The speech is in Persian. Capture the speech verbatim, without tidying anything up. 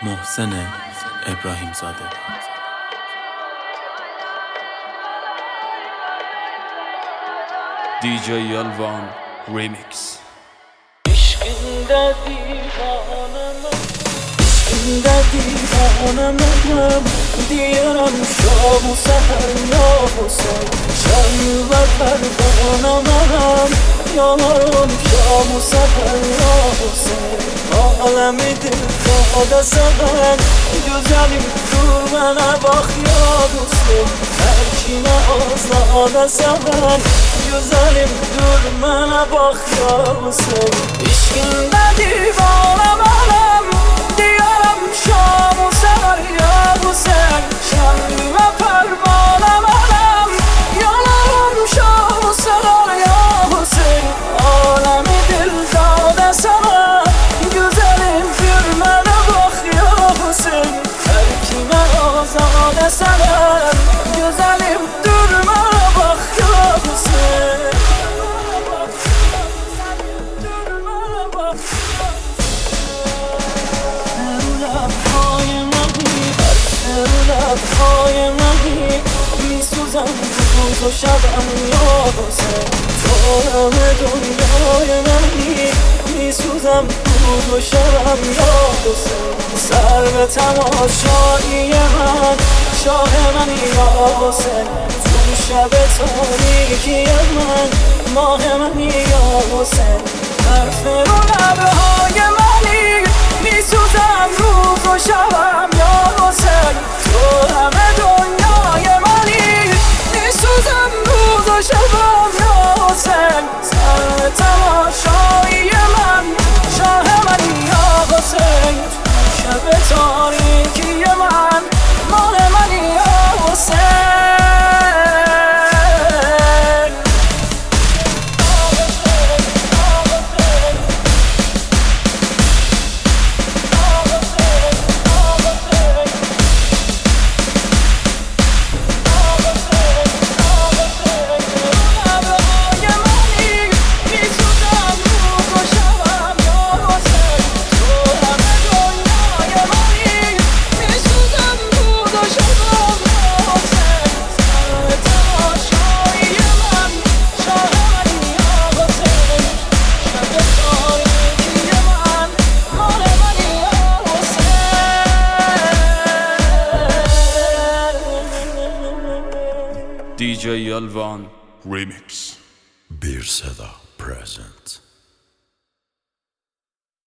محسن ابراهیم زاده. دی جی آلوان ریمیکس. عشقinde divanım, عشقinde divanım diyorum şamu seher ya Hüseyin. Şanlı ve pervanım yanarım şamu seher ya Hüseyin. Alemidir dağda seven güzelim, dur bana bak ya Hüseyin. Her kime azada seven güzelim, dur bana bak ya Hüseyin. İşkinde divanım anam diyorum şamu seher ya Hüseyin. Şanlı ve pervanım anam yanarım şamu seher ya Hüseyin. Alemi dil dağda seven güzelim, dur bana bak ya Hüseyin. Her kime azade seven güzelim, dur bana bak ya Hüseyin. لبهای منی میسوزم روز و شبم یا حسین. تو همه دنیای منی میسوزم روز و شبم یا حسین. سر به تماشایی من شاه منی یا حسین. تو شب تاریکی من ماه منی یا حسین. حرف رو لبهای منی میسوزم روز و شبم یا حسین. تو همه دنیای منی میسوزم روز و شبم یا حسین. سر تماشایی من شاه منی یا حسین. شب تاریکی من ماه منی یا حسین. دی جی آلوان ریمیکس. Bir Seda present.